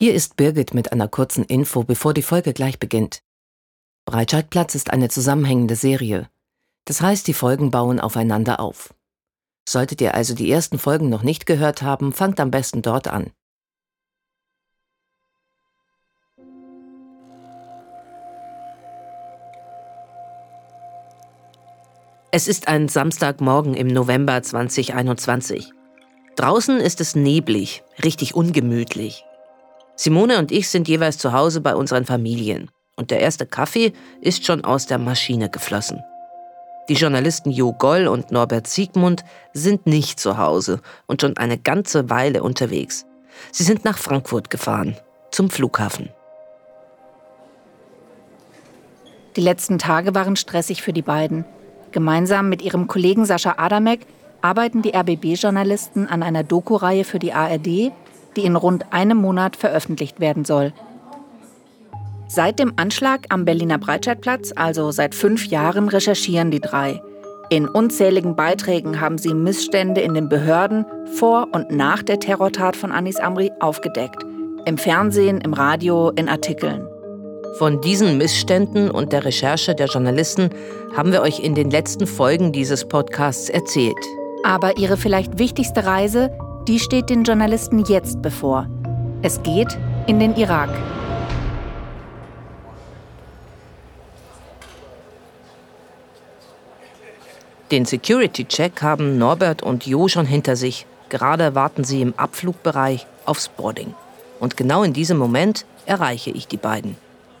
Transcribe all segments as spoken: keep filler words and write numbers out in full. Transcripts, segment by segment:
Hier ist Birgit mit einer kurzen Info, bevor die Folge gleich beginnt. Breitscheidplatz ist eine zusammenhängende Serie. Das heißt, die Folgen bauen aufeinander auf. Solltet ihr also die ersten Folgen noch nicht gehört haben, fangt am besten dort an. Es ist ein Samstagmorgen im November zwanzig einundzwanzig. Draußen ist es neblig, richtig ungemütlich. Simone und ich sind jeweils zu Hause bei unseren Familien. Und der erste Kaffee ist schon aus der Maschine geflossen. Die Journalisten Jo Goll und Norbert Siegmund sind nicht zu Hause und schon eine ganze Weile unterwegs. Sie sind nach Frankfurt gefahren, zum Flughafen. Die letzten Tage waren stressig für die beiden. Gemeinsam mit ihrem Kollegen Sascha Adamek arbeiten die R B B-Journalisten an einer Doku-Reihe für die A R D, die in rund einem Monat veröffentlicht werden soll. Seit dem Anschlag am Berliner Breitscheidplatz, also seit fünf Jahren, recherchieren die drei. In unzähligen Beiträgen haben sie Missstände in den Behörden vor und nach der Terrortat von Anis Amri aufgedeckt. Im Fernsehen, im Radio, in Artikeln. Von diesen Missständen und der Recherche der Journalisten haben wir euch in den letzten Folgen dieses Podcasts erzählt. Aber ihre vielleicht wichtigste Reise, die steht den Journalisten jetzt bevor. Es geht in den Irak. Den Security-Check haben Norbert und Jo schon hinter sich. Gerade warten sie im Abflugbereich aufs Boarding. Und genau in diesem Moment erreiche ich die beiden.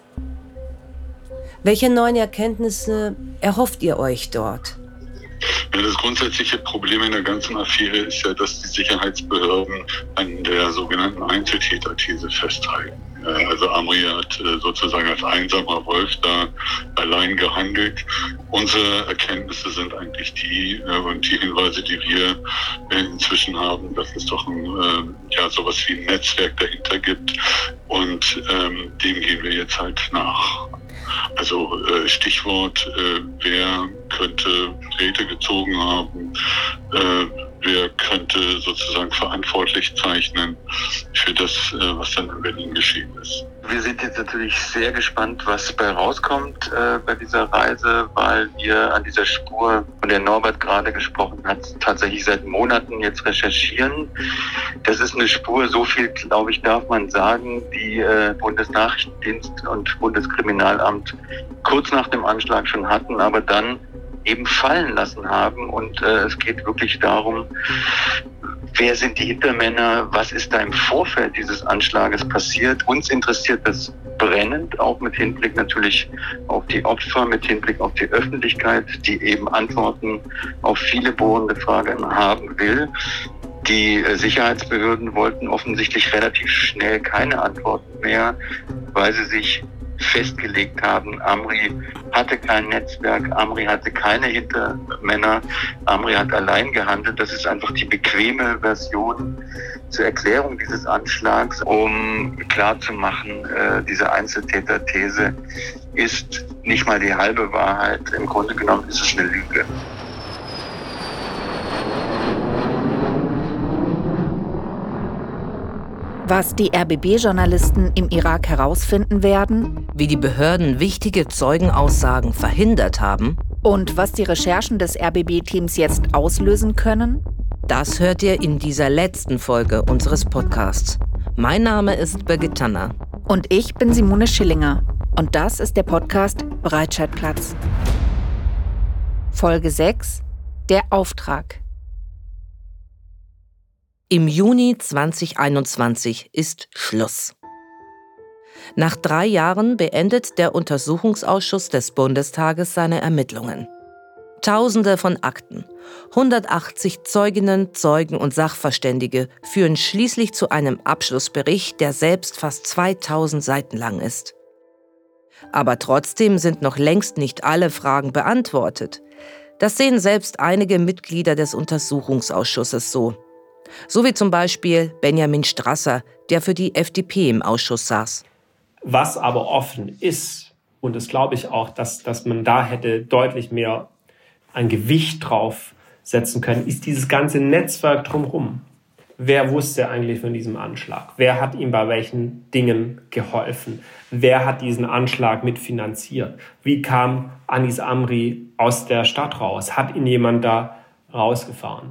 Welche neuen Erkenntnisse erhofft ihr euch dort? Ja, das grundsätzliche Problem in der ganzen Affäre ist ja, dass die Sicherheitsbehörden an der sogenannten Einzeltäter-These festhalten. Also Amri hat sozusagen als einsamer Wolf da allein gehandelt. Unsere Erkenntnisse sind eigentlich die und die Hinweise, die wir inzwischen haben, dass es doch ein, ja, sowas wie ein Netzwerk dahinter gibt, und ähm, dem gehen wir jetzt halt nach. Also äh, Stichwort, äh, wer könnte Drähte gezogen haben, äh, wer könnte sozusagen verantwortlich zeichnen für das, äh, was dann in Berlin geschehen ist. Wir sind jetzt natürlich sehr gespannt, was bei rauskommt äh, bei dieser Reise, weil wir an dieser Spur, von der Norbert gerade gesprochen hat, tatsächlich seit Monaten jetzt recherchieren. Das ist eine Spur, so viel, glaube ich, darf man sagen, die äh, Bundesnachrichtendienst und Bundeskriminalamt kurz nach dem Anschlag schon hatten, aber dann eben fallen lassen haben. Und äh, es geht wirklich darum, wer sind die Hintermänner, was ist da im Vorfeld dieses Anschlages passiert. Uns interessiert das brennend, auch mit Hinblick natürlich auf die Opfer, mit Hinblick auf die Öffentlichkeit, die eben Antworten auf viele bohrende Fragen haben will. Die Sicherheitsbehörden wollten offensichtlich relativ schnell keine Antworten mehr, weil sie sich festgelegt haben, Amri hatte kein Netzwerk, Amri hatte keine Hintermänner, Amri hat allein gehandelt. Das ist einfach die bequeme Version zur Erklärung dieses Anschlags, um klarzumachen, äh, diese Einzeltäter-These ist nicht mal die halbe Wahrheit. Im Grunde genommen ist es eine Lüge. Was die R B B-Journalisten im Irak herausfinden werden, wie die Behörden wichtige Zeugenaussagen verhindert haben und was die Recherchen des R B B-Teams jetzt auslösen können, das hört ihr in dieser letzten Folge unseres Podcasts. Mein Name ist Birgit Tanner. Und ich bin Simone Schillinger. Und das ist der Podcast Breitscheidplatz. Folge sechs, der Auftrag. Im Juni zwanzig einundzwanzig ist Schluss. Nach drei Jahren beendet der Untersuchungsausschuss des Bundestages seine Ermittlungen. Tausende von Akten, hundertachtzig Zeuginnen, Zeugen und Sachverständige führen schließlich zu einem Abschlussbericht, der selbst fast zweitausend Seiten lang ist. Aber trotzdem sind noch längst nicht alle Fragen beantwortet. Das sehen selbst einige Mitglieder des Untersuchungsausschusses so. So wie zum Beispiel Benjamin Strasser, der für die F D P im Ausschuss saß. Was aber offen ist, und das glaube ich auch, dass, dass man da hätte deutlich mehr ein Gewicht drauf setzen können, ist dieses ganze Netzwerk drumherum. wer wusste eigentlich von diesem Anschlag? Wer hat ihm bei welchen Dingen geholfen? Wer hat diesen Anschlag mitfinanziert? Wie kam Anis Amri aus der Stadt raus? Hat ihn jemand da rausgefahren?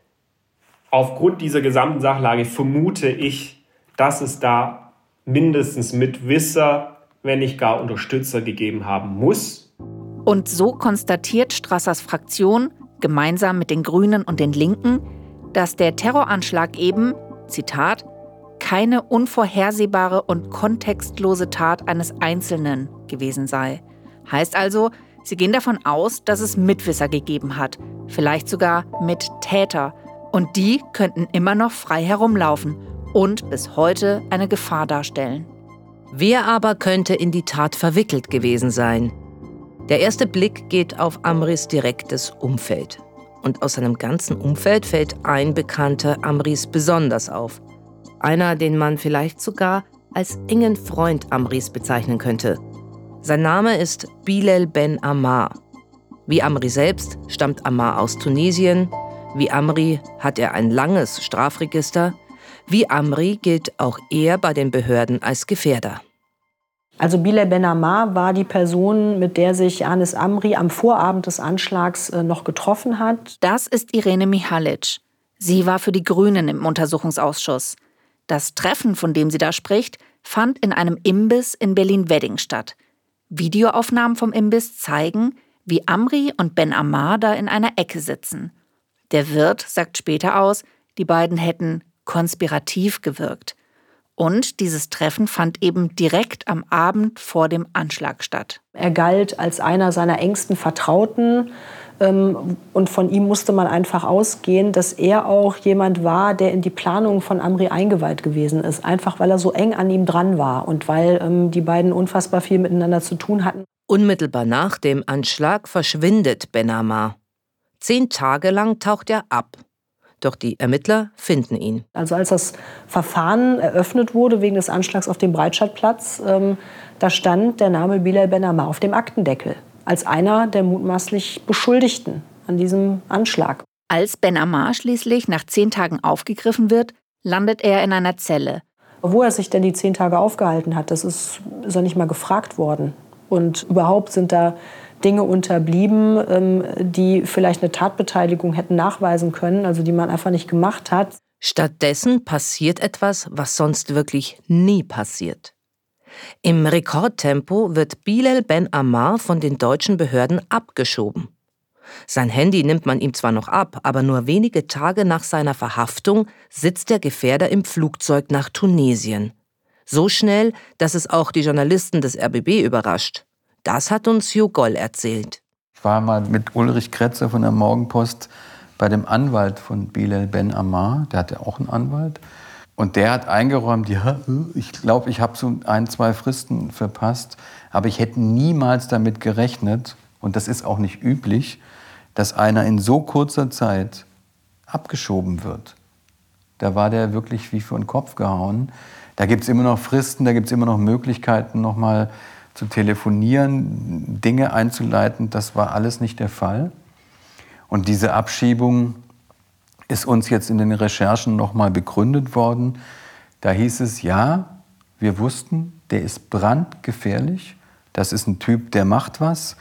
Aufgrund dieser gesamten Sachlage vermute ich, dass es da mindestens Mitwisser, wenn nicht gar Unterstützer gegeben haben muss. Und so konstatiert Strassers Fraktion, gemeinsam mit den Grünen und den Linken, dass der Terroranschlag eben, Zitat, keine unvorhersehbare und kontextlose Tat eines Einzelnen gewesen sei. Heißt also, sie gehen davon aus, dass es Mitwisser gegeben hat, vielleicht sogar Mittäter. Und die könnten immer noch frei herumlaufen und bis heute eine Gefahr darstellen. Wer aber könnte in die Tat verwickelt gewesen sein? Der erste Blick geht auf Amris direktes Umfeld. Und aus seinem ganzen Umfeld fällt ein Bekannter Amris besonders auf. Einer, den man vielleicht sogar als engen Freund Amris bezeichnen könnte. Sein Name ist Bilal Ben Ammar. Wie Amri selbst stammt Ammar aus Tunesien. Wie Amri hat er ein langes Strafregister. Wie Amri gilt auch er bei den Behörden als Gefährder. Also Bilal Ben Ammar war die Person, mit der sich Anis Amri am Vorabend des Anschlags noch getroffen hat. Das ist Irene Mihalic. Sie war für die Grünen im Untersuchungsausschuss. Das Treffen, von dem sie da spricht, fand in einem Imbiss in Berlin-Wedding statt. Videoaufnahmen vom Imbiss zeigen, wie Amri und Ben Ammar da in einer Ecke sitzen. Der Wirt sagt später aus, die beiden hätten konspirativ gewirkt. Und dieses Treffen fand eben direkt am Abend vor dem Anschlag statt. Er galt als einer seiner engsten Vertrauten. Ähm, und von ihm musste man einfach ausgehen, dass er auch jemand war, der in die Planung von Amri eingeweiht gewesen ist. Einfach weil er so eng an ihm dran war und weil ähm, die beiden unfassbar viel miteinander zu tun hatten. Unmittelbar nach dem Anschlag verschwindet Ben Ammar. Zehn Tage lang taucht er ab. Doch die Ermittler finden ihn. Also als das Verfahren eröffnet wurde wegen des Anschlags auf dem Breitscheidplatz, ähm, da stand der Name Bilal Ben Ammar auf dem Aktendeckel als einer der mutmaßlich Beschuldigten an diesem Anschlag. Als Ben Ammar schließlich nach zehn Tagen aufgegriffen wird, landet er in einer Zelle. Wo er sich denn die zehn Tage aufgehalten hat, das ist, ist er nicht mal gefragt worden. Und überhaupt sind da Dinge unterblieben, die vielleicht eine Tatbeteiligung hätten nachweisen können, also die man einfach nicht gemacht hat. Stattdessen passiert etwas, was sonst wirklich nie passiert. Im Rekordtempo wird Bilal Ben Ammar von den deutschen Behörden abgeschoben. Sein Handy nimmt man ihm zwar noch ab, aber nur wenige Tage nach seiner Verhaftung sitzt der Gefährder im Flugzeug nach Tunesien. So schnell, dass es auch die Journalisten des R B B überrascht. Das hat uns Jo Goll erzählt. Ich war mal mit Ulrich Kretzer von der Morgenpost bei dem Anwalt von Bilal Ben Ammar. Der hatte auch einen Anwalt. Und der hat eingeräumt, ja, ich glaube, ich habe so ein, zwei Fristen verpasst. Aber ich hätte niemals damit gerechnet, und das ist auch nicht üblich, dass einer in so kurzer Zeit abgeschoben wird. Da war der wirklich wie vor den Kopf gehauen. Da gibt es immer noch Fristen, da gibt es immer noch Möglichkeiten, noch mal zu telefonieren, Dinge einzuleiten. Das war alles nicht der Fall. Und diese Abschiebung ist uns jetzt in den Recherchen noch mal begründet worden. Da hieß es, ja, wir wussten, der ist brandgefährlich. Das ist ein Typ, der macht was.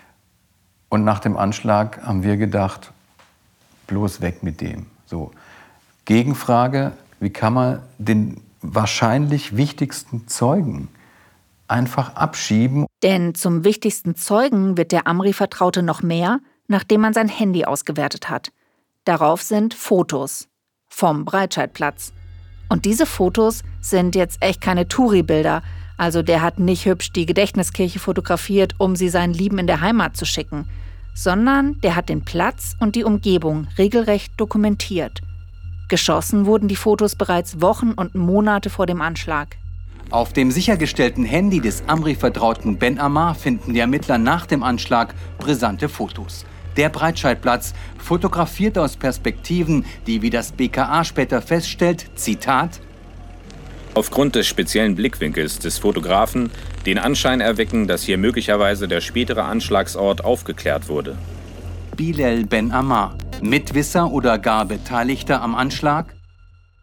Und nach dem Anschlag haben wir gedacht, bloß weg mit dem. So. Gegenfrage, wie kann man den wahrscheinlich wichtigsten Zeugen einfach abschieben? Denn zum wichtigsten Zeugen wird der Amri-Vertraute noch mehr, nachdem man sein Handy ausgewertet hat. Darauf sind Fotos vom Breitscheidplatz. Und diese Fotos sind jetzt echt keine Touri-Bilder. Also der hat nicht hübsch die Gedächtniskirche fotografiert, um sie seinen Lieben in der Heimat zu schicken, sondern der hat den Platz und die Umgebung regelrecht dokumentiert. Geschossen wurden die Fotos bereits Wochen und Monate vor dem Anschlag. Auf dem sichergestellten Handy des Amri-Vertrauten Ben Ammar finden die Ermittler nach dem Anschlag brisante Fotos. Der Breitscheidplatz, fotografiert aus Perspektiven, die, wie das B K A später feststellt, Zitat, aufgrund des speziellen Blickwinkels des Fotografen den Anschein erwecken, dass hier möglicherweise der spätere Anschlagsort aufgeklärt wurde. Bilal Ben Ammar, Mitwisser oder gar Beteiligter am Anschlag?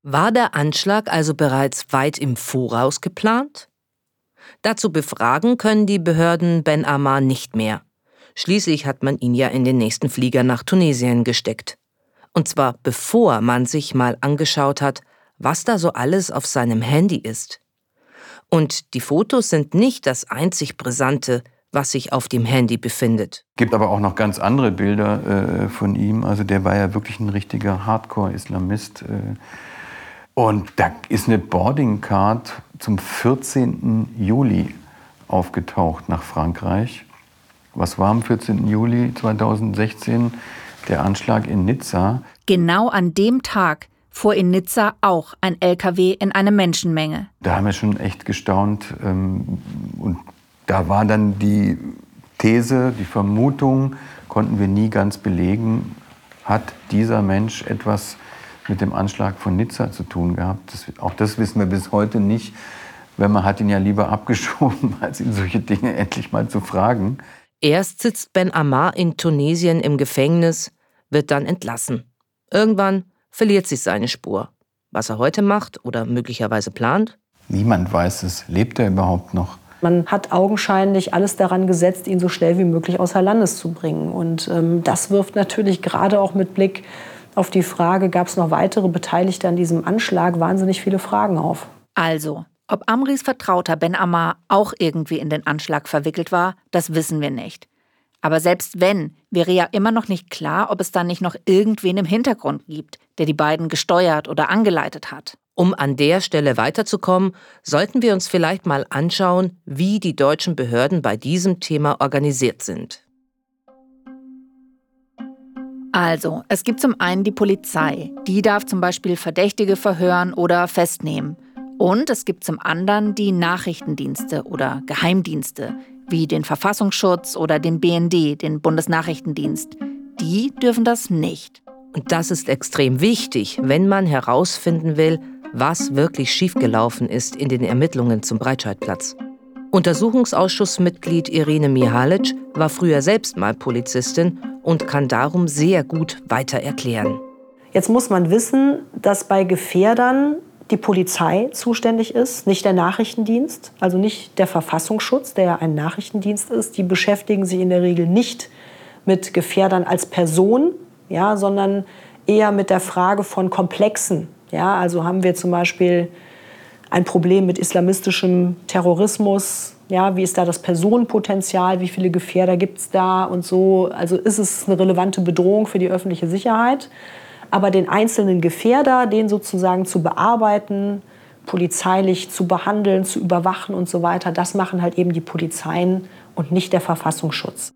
War der Anschlag also bereits weit im Voraus geplant? Dazu befragen können die Behörden Ben Ammar nicht mehr. Schließlich hat man ihn ja in den nächsten Flieger nach Tunesien gesteckt. Und zwar bevor man sich mal angeschaut hat, was da so alles auf seinem Handy ist. Und die Fotos sind nicht das einzig Brisante, was sich auf dem Handy befindet. Es gibt aber auch noch ganz andere Bilder äh, von ihm. Also der war ja wirklich ein richtiger Hardcore-Islamist. Äh. Und da ist eine Boarding-Card zum vierzehnten Juli aufgetaucht nach Frankreich. Was war am vierzehnten Juli zweitausendsechzehn? Der Anschlag in Nizza. Genau an dem Tag fuhr in Nizza auch ein L K W in eine Menschenmenge. Da haben wir schon echt gestaunt. Ähm, und da war dann die These, die Vermutung, konnten wir nie ganz belegen, hat dieser Mensch etwas mit dem Anschlag von Nizza zu tun gehabt. Das, auch das wissen wir bis heute nicht. Weil man hat ihn ja lieber abgeschoben, als ihn solche Dinge endlich mal zu fragen. Erst sitzt Ben Ammar in Tunesien im Gefängnis, wird dann entlassen. Irgendwann verliert sich seine Spur. Was er heute macht oder möglicherweise plant? Niemand weiß es. Lebt er überhaupt noch? Man hat augenscheinlich alles daran gesetzt, ihn so schnell wie möglich außer Landes zu bringen. Und ähm, das wirft natürlich gerade auch mit Blick auf die Frage, gab es noch weitere Beteiligte an diesem Anschlag, wahnsinnig viele Fragen auf. Also, ob Amris Vertrauter Ben Ammar auch irgendwie in den Anschlag verwickelt war, das wissen wir nicht. Aber selbst wenn, wäre ja immer noch nicht klar, ob es dann nicht noch irgendwen im Hintergrund gibt, der die beiden gesteuert oder angeleitet hat. Um an der Stelle weiterzukommen, sollten wir uns vielleicht mal anschauen, wie die deutschen Behörden bei diesem Thema organisiert sind. Also, es gibt zum einen die Polizei. Die darf zum Beispiel Verdächtige verhören oder festnehmen. Und es gibt zum anderen die Nachrichtendienste oder Geheimdienste, wie den Verfassungsschutz oder den B N D, den Bundesnachrichtendienst. Die dürfen das nicht. Und das ist extrem wichtig, wenn man herausfinden will, was wirklich schiefgelaufen ist in den Ermittlungen zum Breitscheidplatz. Untersuchungsausschussmitglied Irene Mihalic war früher selbst mal Polizistin und kann darum sehr gut weiter erklären. Jetzt muss man wissen, dass bei Gefährdern die Polizei zuständig ist, nicht der Nachrichtendienst, also nicht der Verfassungsschutz, der ja ein Nachrichtendienst ist. Die beschäftigen sich in der Regel nicht mit Gefährdern als Person, ja, sondern eher mit der Frage von Komplexen. Ja, also haben wir zum Beispiel ein Problem mit islamistischem Terrorismus. Ja, wie ist da das Personenpotenzial? Wie viele Gefährder gibt es da und so? Also ist es eine relevante Bedrohung für die öffentliche Sicherheit? Aber den einzelnen Gefährder, den sozusagen zu bearbeiten, polizeilich zu behandeln, zu überwachen und so weiter, das machen halt eben die Polizeien und nicht der Verfassungsschutz.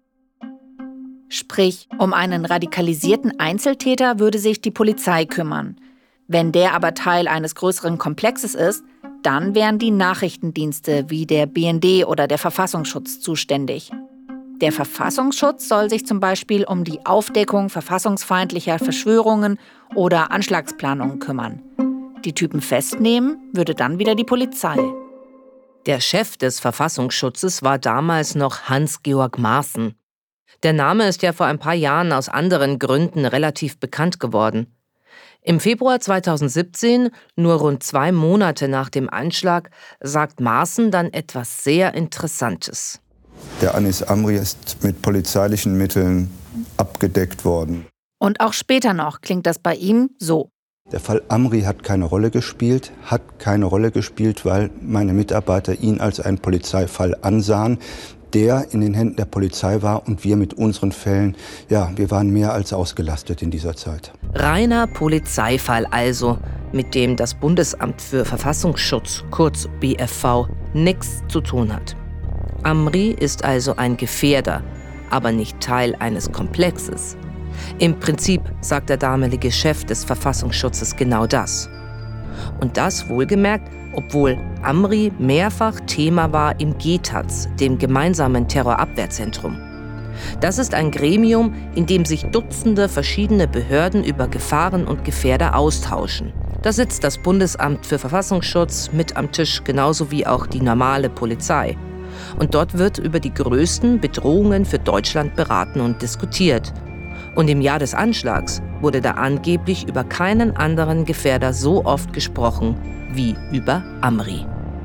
Sprich, um einen radikalisierten Einzeltäter würde sich die Polizei kümmern. Wenn der aber Teil eines größeren Komplexes ist, dann wären die Nachrichtendienste wie der B N D oder der Verfassungsschutz zuständig. Der Verfassungsschutz soll sich zum Beispiel um die Aufdeckung verfassungsfeindlicher Verschwörungen oder Anschlagsplanungen kümmern. Die Typen festnehmen würde dann wieder die Polizei. Der Chef des Verfassungsschutzes war damals noch Hans-Georg Maaßen. Der Name ist ja vor ein paar Jahren aus anderen Gründen relativ bekannt geworden. Im Februar zweitausendsiebzehn, nur rund zwei Monate nach dem Anschlag, sagt Maaßen dann etwas sehr Interessantes. Der Anis Amri ist mit polizeilichen Mitteln abgedeckt worden. Und auch später noch klingt das bei ihm so. Der Fall Amri hat keine Rolle gespielt, hat keine Rolle gespielt, weil meine Mitarbeiter ihn als einen Polizeifall ansahen, der in den Händen der Polizei war und wir mit unseren Fällen, ja, wir waren mehr als ausgelastet in dieser Zeit. Reiner Polizeifall also, mit dem das Bundesamt für Verfassungsschutz, kurz B F V, nichts zu tun hat. Amri ist also ein Gefährder, aber nicht Teil eines Komplexes. Im Prinzip sagt der damalige Chef des Verfassungsschutzes genau das. Und das wohlgemerkt, obwohl Amri mehrfach Thema war im G T A Z, dem gemeinsamen Terrorabwehrzentrum. Das ist ein Gremium, in dem sich Dutzende verschiedene Behörden über Gefahren und Gefährder austauschen. Da sitzt das Bundesamt für Verfassungsschutz mit am Tisch, genauso wie auch die normale Polizei. Und dort wird über die größten Bedrohungen für Deutschland beraten und diskutiert. Und im Jahr des Anschlags wurde da angeblich über keinen anderen Gefährder so oft gesprochen wie über Amri.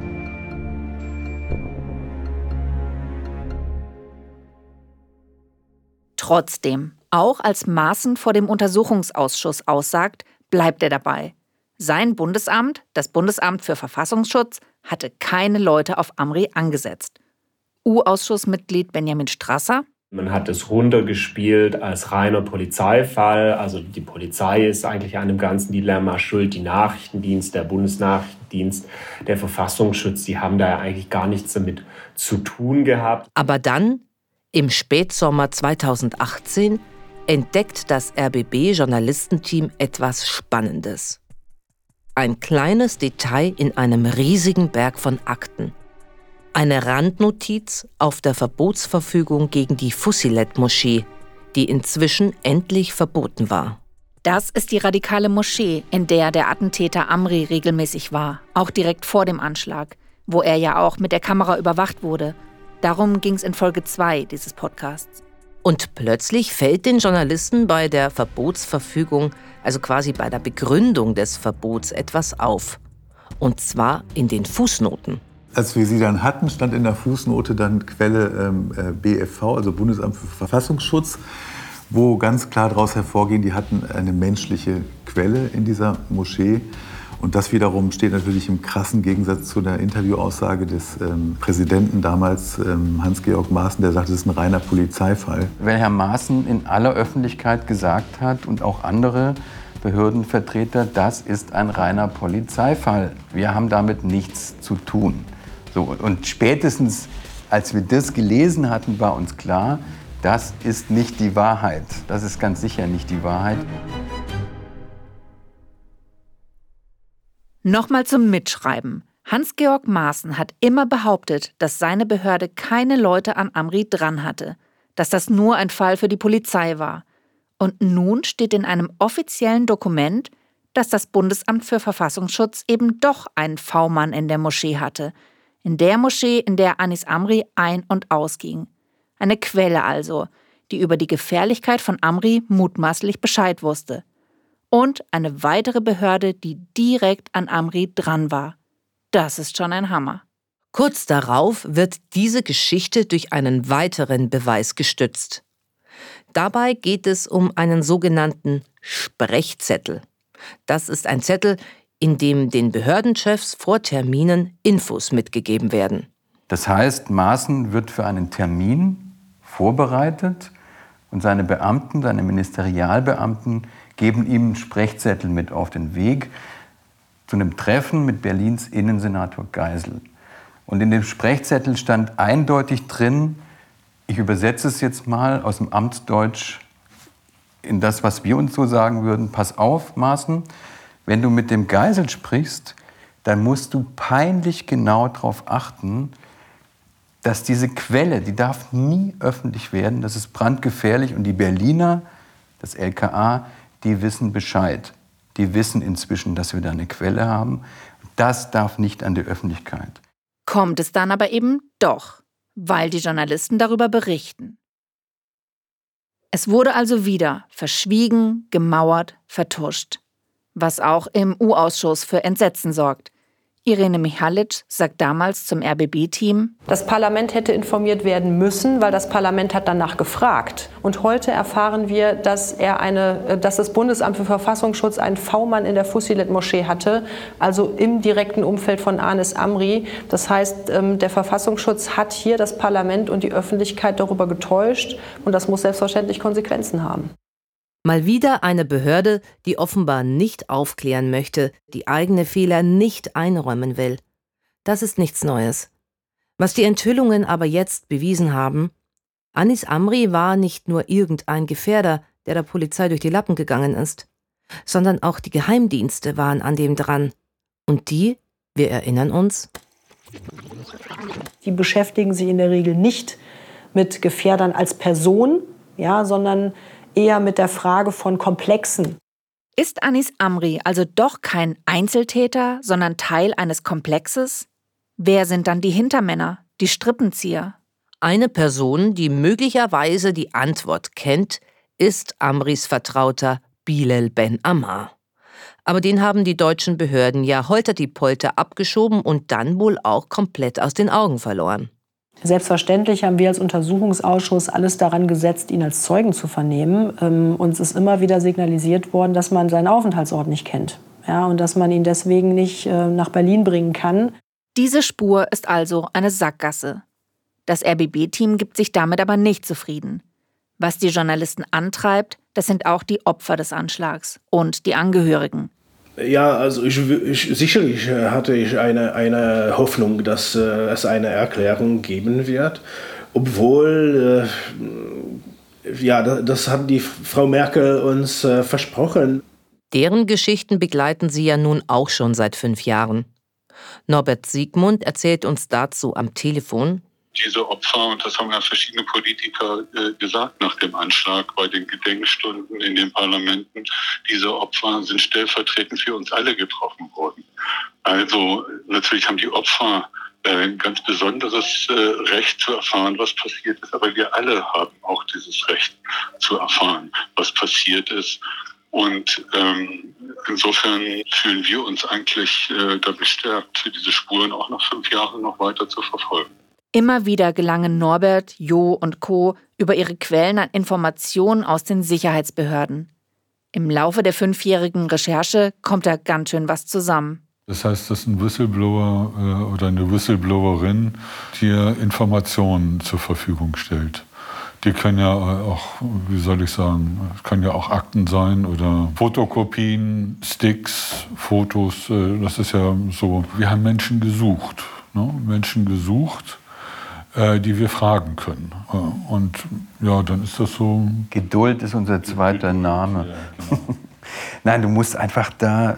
Trotzdem, auch als Maaßen vor dem Untersuchungsausschuss aussagt, bleibt er dabei. Sein Bundesamt, das Bundesamt für Verfassungsschutz, hatte keine Leute auf Amri angesetzt. U-Ausschussmitglied Benjamin Strasser: Man hat es runtergespielt als reiner Polizeifall. Also die Polizei ist eigentlich an dem ganzen Dilemma schuld. Die Nachrichtendienst, der Bundesnachrichtendienst, der Verfassungsschutz, die haben da ja eigentlich gar nichts damit zu tun gehabt. Aber dann, im Spätsommer zweitausendachtzehn, entdeckt das R B B-Journalistenteam etwas Spannendes. Ein kleines Detail in einem riesigen Berg von Akten. Eine Randnotiz auf der Verbotsverfügung gegen die Fusilet-Moschee, die inzwischen endlich verboten war. Das ist die radikale Moschee, in der der Attentäter Amri regelmäßig war, auch direkt vor dem Anschlag, wo er ja auch mit der Kamera überwacht wurde. Darum ging es in Folge zwei dieses Podcasts. Und plötzlich fällt den Journalisten bei der Verbotsverfügung, also quasi bei der Begründung des Verbots, etwas auf. Und zwar in den Fußnoten. Als wir sie dann hatten, stand in der Fußnote dann Quelle ähm, B F V, also Bundesamt für Verfassungsschutz, wo ganz klar daraus hervorging, die hatten eine menschliche Quelle in dieser Moschee. Und das wiederum steht natürlich im krassen Gegensatz zu der Interviewaussage des ähm, Präsidenten damals, ähm, Hans-Georg Maaßen, der sagte, das ist ein reiner Polizeifall. Weil Herr Maaßen in aller Öffentlichkeit gesagt hat und auch andere Behördenvertreter, das ist ein reiner Polizeifall. Wir haben damit nichts zu tun. So, und spätestens, als wir das gelesen hatten, war uns klar, das ist nicht die Wahrheit. Das ist ganz sicher nicht die Wahrheit. Nochmal zum Mitschreiben. Hans-Georg Maaßen hat immer behauptet, dass seine Behörde keine Leute an Amri dran hatte, dass das nur ein Fall für die Polizei war. Und nun steht in einem offiziellen Dokument, dass das Bundesamt für Verfassungsschutz eben doch einen V-Mann in der Moschee hatte. In der Moschee, in der Anis Amri ein- und ausging. Eine Quelle also, die über die Gefährlichkeit von Amri mutmaßlich Bescheid wusste. Und eine weitere Behörde, die direkt an Amri dran war. Das ist schon ein Hammer. Kurz darauf wird diese Geschichte durch einen weiteren Beweis gestützt. Dabei geht es um einen sogenannten Sprechzettel. Das ist ein Zettel, in dem den Behördenchefs vor Terminen Infos mitgegeben werden. Das heißt, Maaßen wird für einen Termin vorbereitet und seine Beamten, seine Ministerialbeamten, geben ihm einen Sprechzettel mit auf den Weg zu einem Treffen mit Berlins Innensenator Geisel. Und in dem Sprechzettel stand eindeutig drin, ich übersetze es jetzt mal aus dem Amtsdeutsch in das, was wir uns so sagen würden, pass auf, Maaßen, wenn du mit dem Geisel sprichst, dann musst du peinlich genau darauf achten, dass diese Quelle, die darf nie öffentlich werden, das ist brandgefährlich und die Berliner, das L K A, die wissen Bescheid. Die wissen inzwischen, dass wir da eine Quelle haben. Das darf nicht an die Öffentlichkeit. Kommt es dann aber eben doch, weil die Journalisten darüber berichten. Es wurde also wieder verschwiegen, gemauert, vertuscht. Was auch im U-Ausschuss für Entsetzen sorgt. Irene Michalic sagt damals zum R B B-Team: Das Parlament hätte informiert werden müssen, weil das Parlament hat danach gefragt. Und heute erfahren wir, dass, er eine, dass das Bundesamt für Verfassungsschutz einen V-Mann in der Fusilet-Moschee hatte, also im direkten Umfeld von Anis Amri. Das heißt, der Verfassungsschutz hat hier das Parlament und die Öffentlichkeit darüber getäuscht. Und das muss selbstverständlich Konsequenzen haben. Mal wieder eine Behörde, die offenbar nicht aufklären möchte, die eigene Fehler nicht einräumen will. Das ist nichts Neues. Was die Enthüllungen aber jetzt bewiesen haben: Anis Amri war nicht nur irgendein Gefährder, der der Polizei durch die Lappen gegangen ist, sondern auch die Geheimdienste waren an dem dran. Und die, wir erinnern uns, die beschäftigen sich in der Regel nicht mit Gefährdern als Person, ja, sondern eher mit der Frage von Komplexen. Ist Anis Amri also doch kein Einzeltäter, sondern Teil eines Komplexes? Wer sind dann die Hintermänner, die Strippenzieher? Eine Person, die möglicherweise die Antwort kennt, ist Amris Vertrauter Bilal Ben Ammar. Aber den haben die deutschen Behörden ja holter-die-Polter abgeschoben und dann wohl auch komplett aus den Augen verloren. Selbstverständlich haben wir als Untersuchungsausschuss alles daran gesetzt, ihn als Zeugen zu vernehmen. Ähm, uns ist immer wieder signalisiert worden, dass man seinen Aufenthaltsort nicht kennt. Ja, und dass man ihn deswegen nicht äh, nach Berlin bringen kann. Diese Spur ist also eine Sackgasse. Das R B B-Team gibt sich damit aber nicht zufrieden. Was die Journalisten antreibt, das sind auch die Opfer des Anschlags und die Angehörigen. Ja, also ich, ich, sicherlich hatte ich eine, eine Hoffnung, dass äh, es eine Erklärung geben wird, obwohl, äh, ja, das, das hat die Frau Merkel uns äh, versprochen. Deren Geschichten begleiten sie ja nun auch schon seit fünf Jahren. Norbert Siegmund erzählt uns dazu am Telefon: Diese Opfer, und das haben ja verschiedene Politiker äh, gesagt nach dem Anschlag bei den Gedenkstunden in den Parlamenten, diese Opfer sind stellvertretend für uns alle getroffen worden. Also natürlich haben die Opfer äh, ein ganz besonderes äh, Recht zu erfahren, was passiert ist, aber wir alle haben auch dieses Recht zu erfahren, was passiert ist. Und ähm, insofern fühlen wir uns eigentlich äh, da bestärkt, diese Spuren auch nach fünf Jahren noch weiter zu verfolgen. Immer wieder gelangen Norbert, Jo und Co. über ihre Quellen an Informationen aus den Sicherheitsbehörden. Im Laufe der fünfjährigen Recherche kommt da ganz schön was zusammen. Das heißt, dass ein Whistleblower äh, oder eine Whistleblowerin dir Informationen zur Verfügung stellt. Die können ja auch, wie soll ich sagen, können ja auch Akten sein oder Fotokopien, Sticks, Fotos. Äh, das ist ja so. Wir haben Menschen gesucht, ne? Menschen gesucht, die wir fragen können. Und ja, dann ist das so. Geduld ist unser zweiter Name. Ja, genau. Nein, du musst einfach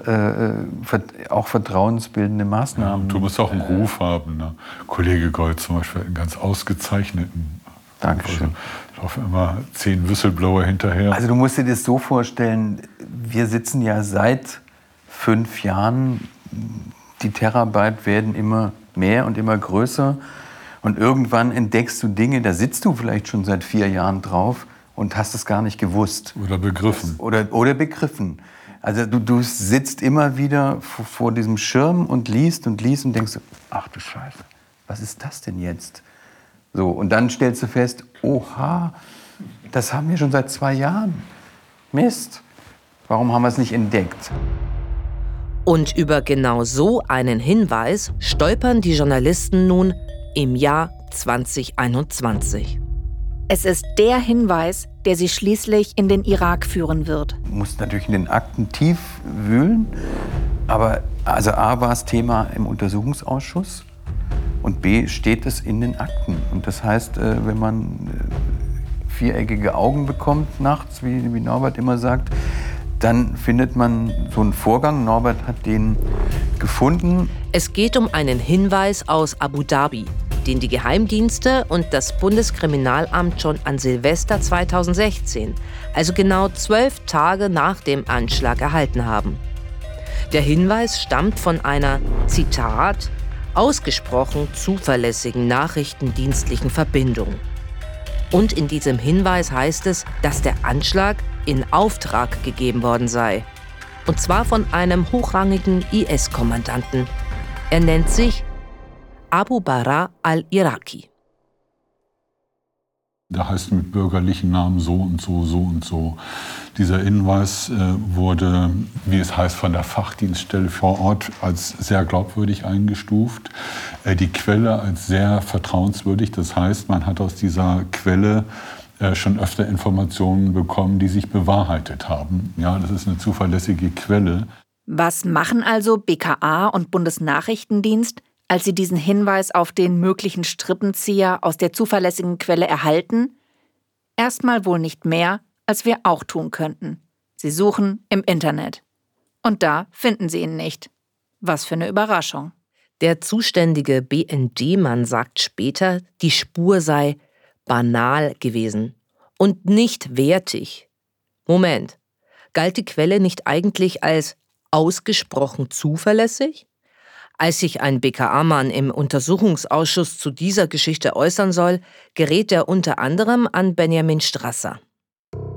da äh, auch vertrauensbildende Maßnahmen. Ja, du musst auch einen Ruf haben. Ne? Kollege Gold zum Beispiel hat einen ganz ausgezeichneten. Dankeschön. Ich hoffe immer zehn Whistleblower hinterher. Also du musst dir das so vorstellen, wir sitzen ja seit fünf Jahren, die Terabyte werden immer mehr und immer größer. Und irgendwann entdeckst du Dinge, da sitzt du vielleicht schon seit vier Jahren drauf und hast es gar nicht gewusst. Oder begriffen. Oder, oder begriffen. Also du, du sitzt immer wieder vor, vor diesem Schirm und liest und liest und denkst, ach du Scheiße, was ist das denn jetzt? So, und dann stellst du fest, oha, das haben wir schon seit zwei Jahren. Mist, warum haben wir es nicht entdeckt? Und über genau so einen Hinweis stolpern die Journalisten nun im Jahr zwanzig einundzwanzig. Es ist der Hinweis, der sie schließlich in den Irak führen wird. Du musst natürlich in den Akten tief wühlen, aber also A war es Thema im Untersuchungsausschuss und B steht es in den Akten. Und das heißt, wenn man viereckige Augen bekommt nachts, wie, wie Norbert immer sagt, dann findet man so einen Vorgang. Norbert hat den gefunden. Es geht um einen Hinweis aus Abu Dhabi, den die Geheimdienste und das Bundeskriminalamt schon an Silvester zweitausendsechzehn, also genau zwölf Tage nach dem Anschlag, erhalten haben. Der Hinweis stammt von einer, Zitat, ausgesprochen zuverlässigen nachrichtendienstlichen Verbindung. Und in diesem Hinweis heißt es, dass der Anschlag in Auftrag gegeben worden sei. Und zwar von einem hochrangigen I S-Kommandanten. Er nennt sich Abu Bara al-Iraqi. Der heißt mit bürgerlichen Namen so und so, so und so. Dieser Hinweis äh, wurde, wie es heißt, von der Fachdienststelle vor Ort als sehr glaubwürdig eingestuft. Äh, die Quelle als sehr vertrauenswürdig. Das heißt, man hat aus dieser Quelle äh, schon öfter Informationen bekommen, die sich bewahrheitet haben. Ja, das ist eine zuverlässige Quelle. Was machen also B K A und Bundesnachrichtendienst, als sie diesen Hinweis auf den möglichen Strippenzieher aus der zuverlässigen Quelle erhalten? Erstmal wohl nicht mehr, als wir auch tun könnten. Sie suchen im Internet. Und da finden sie ihn nicht. Was für eine Überraschung. Der zuständige B N D-Mann sagt später, die Spur sei banal gewesen und nicht wertig. Moment, galt die Quelle nicht eigentlich als ausgesprochen zuverlässig? Als sich ein B K A-Mann im Untersuchungsausschuss zu dieser Geschichte äußern soll, gerät er unter anderem an Benjamin Strasser.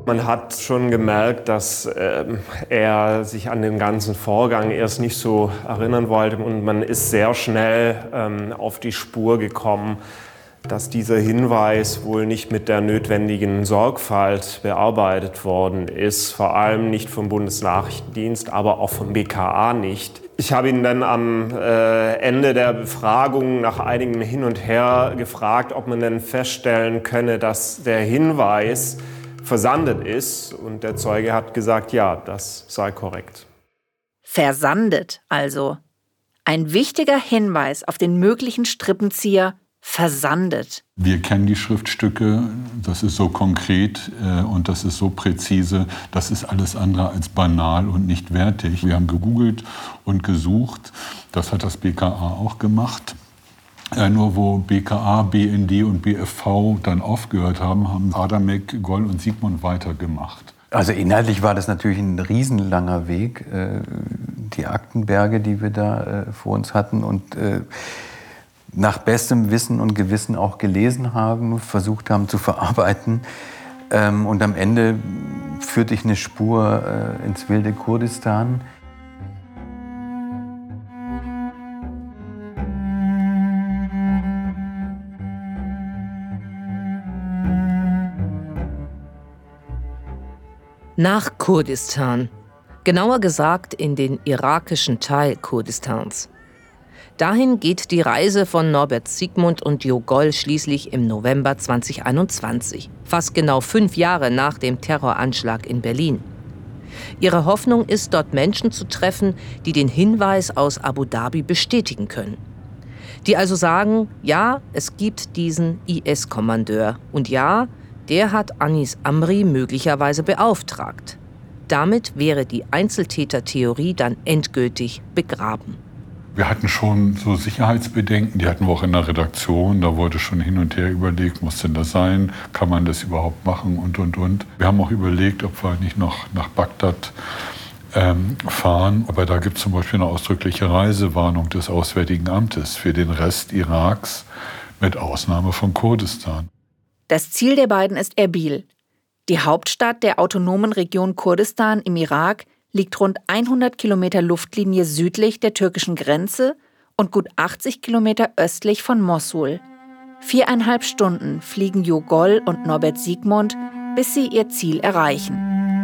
Man hat schon gemerkt, dass äh, er sich an den ganzen Vorgang erst nicht so erinnern wollte und man ist sehr schnell ähm, auf die Spur gekommen, dass dieser Hinweis wohl nicht mit der notwendigen Sorgfalt bearbeitet worden ist, vor allem nicht vom Bundesnachrichtendienst, aber auch vom B K A nicht. Ich habe ihn dann am äh, Ende der Befragung nach einigem Hin und Her gefragt, ob man denn feststellen könne, dass der Hinweis versandet ist. Und der Zeuge hat gesagt, ja, das sei korrekt. Versandet also. Ein wichtiger Hinweis auf den möglichen Strippenzieher versandet. Wir kennen die Schriftstücke, das ist so konkret äh, und das ist so präzise, das ist alles andere als banal und nicht wertig. Wir haben gegoogelt und gesucht, das hat das B K A auch gemacht. Äh, nur wo B K A, B N D und B F V dann aufgehört haben, haben Adamek, Goll und Siegmund weitergemacht. Also inhaltlich war das natürlich ein riesenlanger Weg, äh, die Aktenberge, die wir da äh, vor uns hatten und äh, nach bestem Wissen und Gewissen auch gelesen haben, versucht haben zu verarbeiten. Ähm, und am Ende führte ich eine Spur äh, ins wilde Kurdistan. Nach Kurdistan. Genauer gesagt in den irakischen Teil Kurdistans. Dahin geht die Reise von Norbert Siegmund und Jo Goll schließlich im November zweitausendeinundzwanzig, fast genau fünf Jahre nach dem Terroranschlag in Berlin. Ihre Hoffnung ist, dort Menschen zu treffen, die den Hinweis aus Abu Dhabi bestätigen können. Die also sagen, ja, es gibt diesen I S-Kommandeur und ja, der hat Anis Amri möglicherweise beauftragt. Damit wäre die Einzeltätertheorie dann endgültig begraben. Wir hatten schon so Sicherheitsbedenken, die hatten wir auch in der Redaktion. Da wurde schon hin und her überlegt, muss denn das sein? Kann man das überhaupt machen? Und, und, und. Wir haben auch überlegt, ob wir nicht noch nach Bagdad ähm, fahren. Aber da gibt es zum Beispiel eine ausdrückliche Reisewarnung des Auswärtigen Amtes für den Rest Iraks, mit Ausnahme von Kurdistan. Das Ziel der beiden ist Erbil. Die Hauptstadt der autonomen Region Kurdistan im Irak liegt rund hundert Kilometer Luftlinie südlich der türkischen Grenze und gut achtzig Kilometer östlich von Mossul. Viereinhalb Stunden fliegen Jo Goll und Norbert Siegmund, bis sie ihr Ziel erreichen.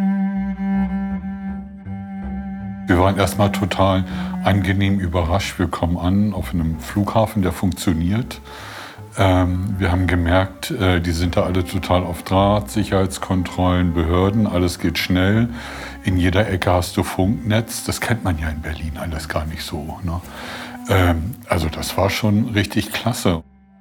Wir waren erstmal total angenehm überrascht. Wir kommen an auf einem Flughafen, der funktioniert. Ähm, wir haben gemerkt, äh, die sind da alle total auf Draht, Sicherheitskontrollen, Behörden, alles geht schnell. In jeder Ecke hast du Funknetz, das kennt man ja in Berlin alles gar nicht so. Ne? Ähm, also das war schon richtig klasse.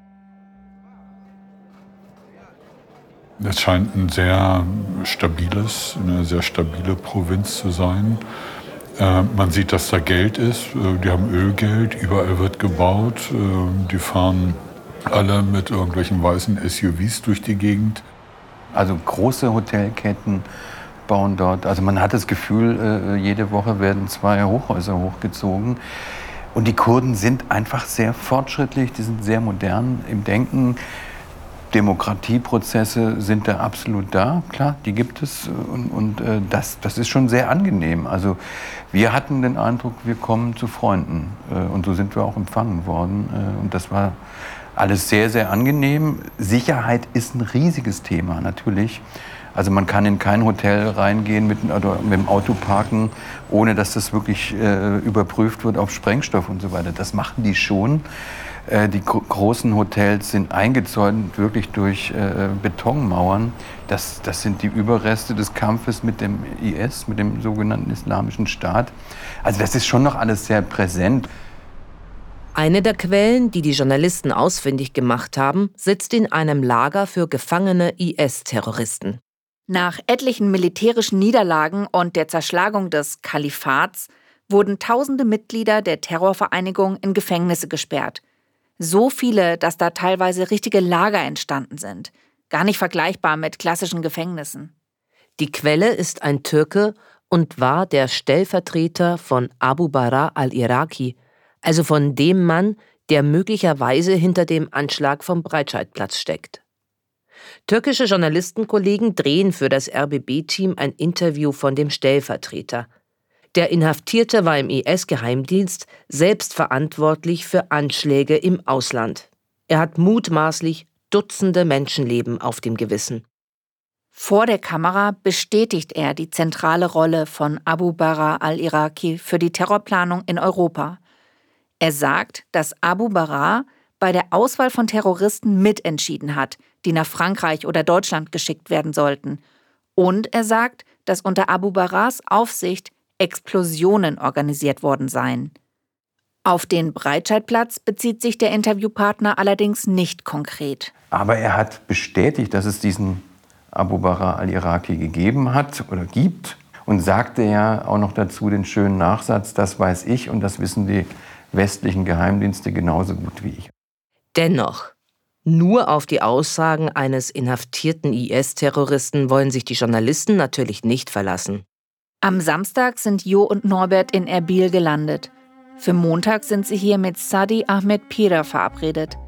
Es scheint ein sehr stabiles, eine sehr stabile Provinz zu sein. Äh, man sieht, dass da Geld ist, äh, die haben Ölgeld, überall wird gebaut, äh, die fahren alle mit irgendwelchen weißen S U Vs durch die Gegend. Also große Hotelketten bauen dort. Also man hat das Gefühl, jede Woche werden zwei Hochhäuser hochgezogen. Und die Kurden sind einfach sehr fortschrittlich, die sind sehr modern im Denken. Demokratieprozesse sind da absolut da, klar, die gibt es. Und, und das, das ist schon sehr angenehm. Also wir hatten den Eindruck, wir kommen zu Freunden. Und so sind wir auch empfangen worden. Und das war alles sehr, sehr angenehm. Sicherheit ist ein riesiges Thema, natürlich. Also man kann in kein Hotel reingehen mit, oder mit dem Auto parken, ohne dass das wirklich äh, überprüft wird auf Sprengstoff und so weiter. Das machen die schon. Äh, die gro- großen Hotels sind eingezäunt wirklich durch äh, Betonmauern. Das, das sind die Überreste des Kampfes mit dem I S, mit dem sogenannten Islamischen Staat. Also das ist schon noch alles sehr präsent. Eine der Quellen, die die Journalisten ausfindig gemacht haben, sitzt in einem Lager für gefangene I S-Terroristen. Nach etlichen militärischen Niederlagen und der Zerschlagung des Kalifats wurden tausende Mitglieder der Terrorvereinigung in Gefängnisse gesperrt. So viele, dass da teilweise richtige Lager entstanden sind. Gar nicht vergleichbar mit klassischen Gefängnissen. Die Quelle ist ein Türke und war der Stellvertreter von Abu Bara al-Iraqi, also von dem Mann, der möglicherweise hinter dem Anschlag vom Breitscheidplatz steckt. Türkische Journalistenkollegen drehen für das R B B-Team ein Interview von dem Stellvertreter. Der Inhaftierte war im I S-Geheimdienst selbst verantwortlich für Anschläge im Ausland. Er hat mutmaßlich Dutzende Menschenleben auf dem Gewissen. Vor der Kamera bestätigt er die zentrale Rolle von Abu Baraa al-Iraqi für die Terrorplanung in Europa. Er sagt, dass Abu Baraa bei der Auswahl von Terroristen mitentschieden hat, die nach Frankreich oder Deutschland geschickt werden sollten. Und er sagt, dass unter Abu Baraas Aufsicht Explosionen organisiert worden seien. Auf den Breitscheidplatz bezieht sich der Interviewpartner allerdings nicht konkret. Aber er hat bestätigt, dass es diesen Abu Baraa al-Iraqi gegeben hat oder gibt und sagte ja auch noch dazu den schönen Nachsatz, das weiß ich und das wissen die westlichen Geheimdienste genauso gut wie ich. Dennoch, nur auf die Aussagen eines inhaftierten I S-Terroristen wollen sich die Journalisten natürlich nicht verlassen. Am Samstag sind Jo und Norbert in Erbil gelandet. Für Montag sind sie hier mit Sadi Ahmed Pira verabredet.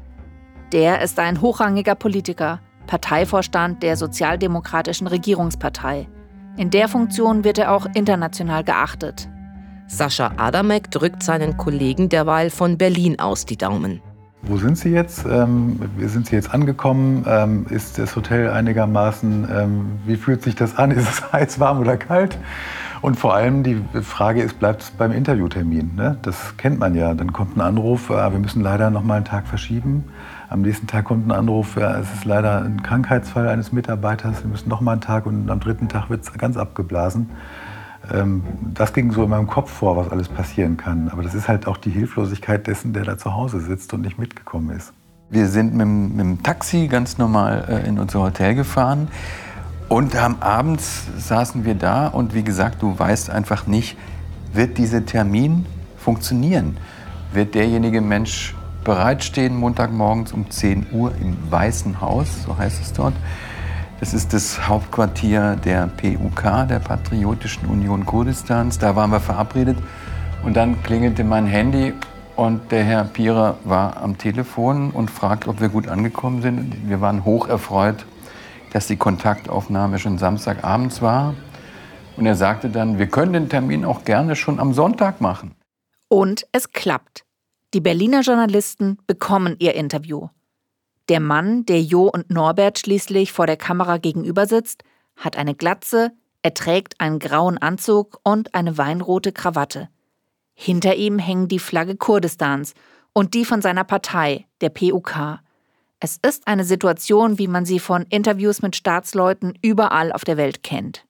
Der ist ein hochrangiger Politiker, Parteivorstand der Sozialdemokratischen Regierungspartei. In der Funktion wird er auch international geachtet. Sascha Adamek drückt seinen Kollegen derweil von Berlin aus die Daumen. Wo sind Sie jetzt? Ähm, sind Sie jetzt angekommen? Ähm, ist das Hotel einigermaßen, ähm, wie fühlt sich das an? Ist es heiß, warm oder kalt? Und vor allem die Frage ist, bleibt es beim Interviewtermin? Ne? Das kennt man ja. Dann kommt ein Anruf, äh, wir müssen leider noch mal einen Tag verschieben. Am nächsten Tag kommt ein Anruf, ja, es ist leider ein Krankheitsfall eines Mitarbeiters, wir müssen noch mal einen Tag und am dritten Tag wird es ganz abgeblasen. Ähm, das ging so in meinem Kopf vor, was alles passieren kann. Aber das ist halt auch die Hilflosigkeit dessen, der da zu Hause sitzt und nicht mitgekommen ist. Wir sind mit, mit dem Taxi ganz normal äh, in unser Hotel gefahren. Und am Abend saßen wir da und wie gesagt, du weißt einfach nicht, wird dieser Termin funktionieren? Wird derjenige Mensch bereitstehen, Montagmorgens um zehn Uhr im Weißen Haus, so heißt es dort. Das ist das Hauptquartier der P U K, der Patriotischen Union Kurdistans. Da waren wir verabredet und dann klingelte mein Handy und der Herr Pira war am Telefon und fragte, ob wir gut angekommen sind. Wir waren hoch erfreut, dass die Kontaktaufnahme schon Samstagabends war. Und er sagte dann, wir können den Termin auch gerne schon am Sonntag machen. Und es klappt. Die Berliner Journalisten bekommen ihr Interview. Der Mann, der Jo und Norbert schließlich vor der Kamera gegenüber sitzt, hat eine Glatze, er trägt einen grauen Anzug und eine weinrote Krawatte. Hinter ihm hängen die Flagge Kurdistans und die von seiner Partei, der P U K. Es ist eine Situation, wie man sie von Interviews mit Staatsleuten überall auf der Welt kennt.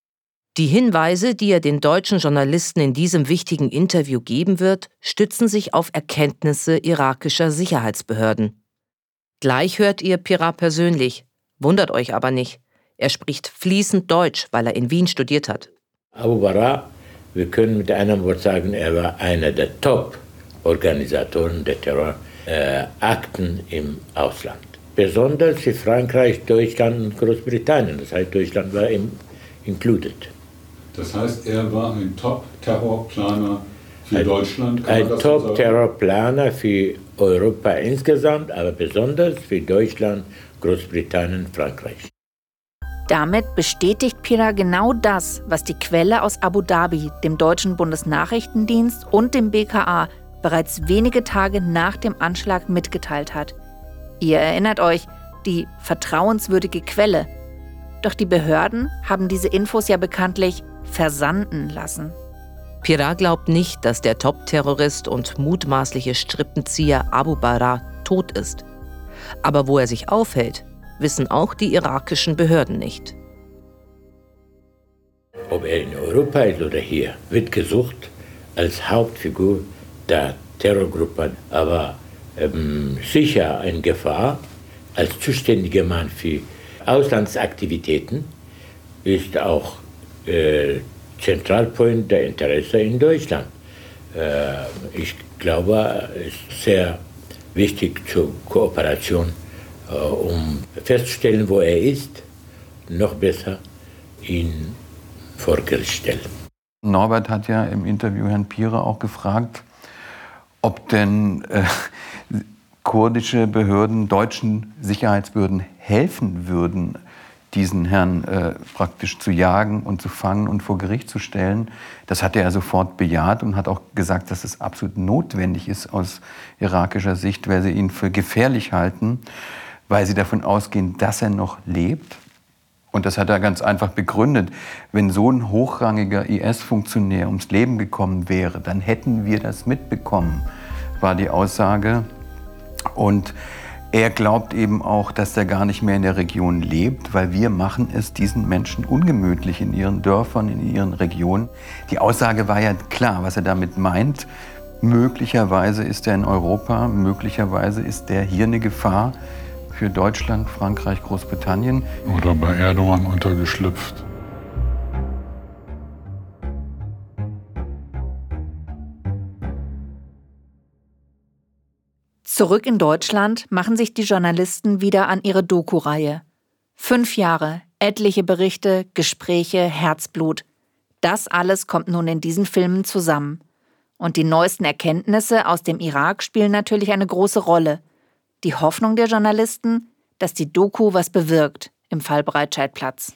Die Hinweise, die er den deutschen Journalisten in diesem wichtigen Interview geben wird, stützen sich auf Erkenntnisse irakischer Sicherheitsbehörden. Gleich hört ihr Pira persönlich, wundert euch aber nicht. Er spricht fließend Deutsch, weil er in Wien studiert hat. Abu Baraa, wir können mit einem Wort sagen, er war einer der Top-Organisatoren der Terrorakten äh, im Ausland. Besonders für Frankreich, Deutschland und Großbritannien. Das heißt, Deutschland war im included. Das heißt, er war ein Top-Terrorplaner für ein, Deutschland? Ein Top-Terrorplaner für Europa insgesamt, aber besonders für Deutschland, Großbritannien, Frankreich. Damit bestätigt Pira genau das, was die Quelle aus Abu Dhabi, dem deutschen Bundesnachrichtendienst und dem B K A bereits wenige Tage nach dem Anschlag mitgeteilt hat. Ihr erinnert euch, die vertrauenswürdige Quelle. Doch die Behörden haben diese Infos ja bekanntlich versanden lassen. Pira glaubt nicht, dass der Top-Terrorist und mutmaßliche Strippenzieher Abu Baraa tot ist. Aber wo er sich aufhält, wissen auch die irakischen Behörden nicht. Ob er in Europa ist oder hier, wird gesucht als Hauptfigur der Terrorgruppe, aber ähm, sicher eine Gefahr als zuständiger Mann für Auslandsaktivitäten ist auch äh, Zentralpunkt der Interesse in Deutschland. Äh, ich glaube, es ist sehr wichtig zur Kooperation, äh, um festzustellen, wo er ist, noch besser ihn vor Gericht stellen. Norbert hat ja im Interview Herrn Pira auch gefragt, ob denn äh, kurdische Behörden, deutschen Sicherheitsbehörden helfen würden, diesen Herrn äh, praktisch zu jagen und zu fangen und vor Gericht zu stellen. Das hat er sofort bejaht und hat auch gesagt, dass es absolut notwendig ist aus irakischer Sicht, weil sie ihn für gefährlich halten, weil sie davon ausgehen, dass er noch lebt. Und das hat er ganz einfach begründet. Wenn so ein hochrangiger I S-Funktionär ums Leben gekommen wäre, dann hätten wir das mitbekommen, war die Aussage. Und er glaubt eben auch, dass er gar nicht mehr in der Region lebt, weil wir machen es diesen Menschen ungemütlich in ihren Dörfern, in ihren Regionen. Die Aussage war ja klar, was er damit meint. Möglicherweise ist er in Europa, möglicherweise ist er hier eine Gefahr für Deutschland, Frankreich, Großbritannien. Oder bei Erdogan untergeschlüpft. Zurück in Deutschland machen sich die Journalisten wieder an ihre Doku-Reihe. Fünf Jahre, etliche Berichte, Gespräche, Herzblut. Das alles kommt nun in diesen Filmen zusammen. Und die neuesten Erkenntnisse aus dem Irak spielen natürlich eine große Rolle. Die Hoffnung der Journalisten, dass die Doku was bewirkt im Fall Breitscheidplatz.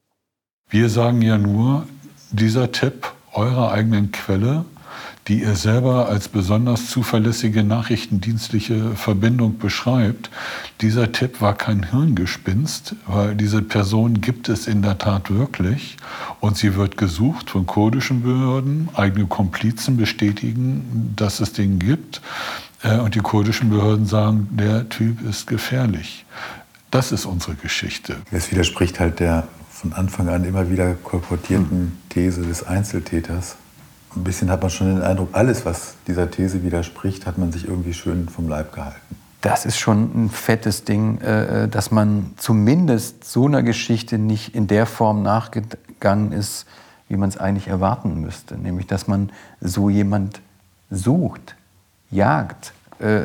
Wir sagen ja nur, dieser Tipp eurer eigenen Quelle, die ihr selber als besonders zuverlässige nachrichtendienstliche Verbindung beschreibt, dieser Tipp war kein Hirngespinst, weil diese Person gibt es in der Tat wirklich und sie wird gesucht von kurdischen Behörden. Eigene Komplizen bestätigen, dass es den gibt und die kurdischen Behörden sagen, der Typ ist gefährlich. Das ist unsere Geschichte. Es widerspricht halt der von Anfang an immer wieder kolportierten These des Einzeltäters. Ein bisschen hat man schon den Eindruck, alles, was dieser These widerspricht, hat man sich irgendwie schön vom Leib gehalten. Das ist schon ein fettes Ding, dass man zumindest so einer Geschichte nicht in der Form nachgegangen ist, wie man es eigentlich erwarten müsste. Nämlich, dass man so jemand sucht, jagt,